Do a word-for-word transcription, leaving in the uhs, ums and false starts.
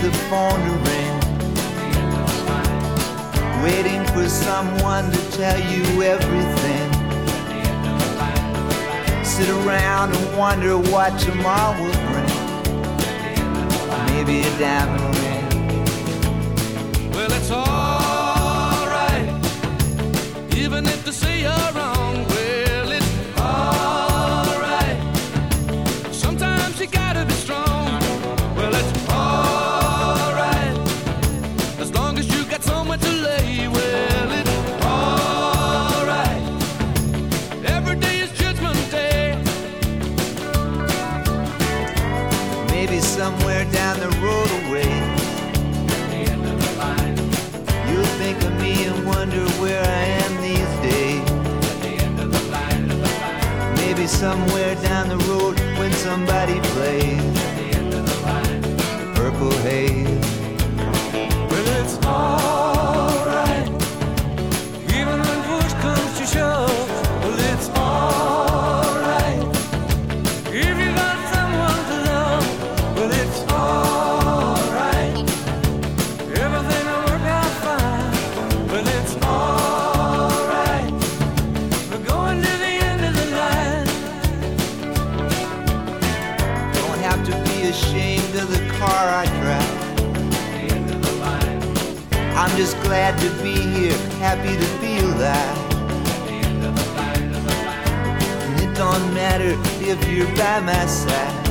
the phone to ring, waiting for someone to tell you everything. Sit around and wonder what tomorrow will bring. Maybe a diamond ring. Well, it's alright, even if they say you're wrong. Well, it's alright, sometimes you gotta be strong. Well, it's alright, as long as you got somewhere to lay. Well, it's alright, every day is Judgment Day. Maybe somewhere down the road away, you'll think of me and wonder where I am these days. Maybe somewhere down the road when somebody plays Purple Haze. Well, it's alright, even when push comes to shove. Well, it's alright, if you got someone to love. Well, it's alright, everything will work out fine. Well, it's alright, we're going to the end of the line. Don't have to be ashamed of the car I drive. I'm just glad to be here, happy to feel that. And it don't matter if you're by my side.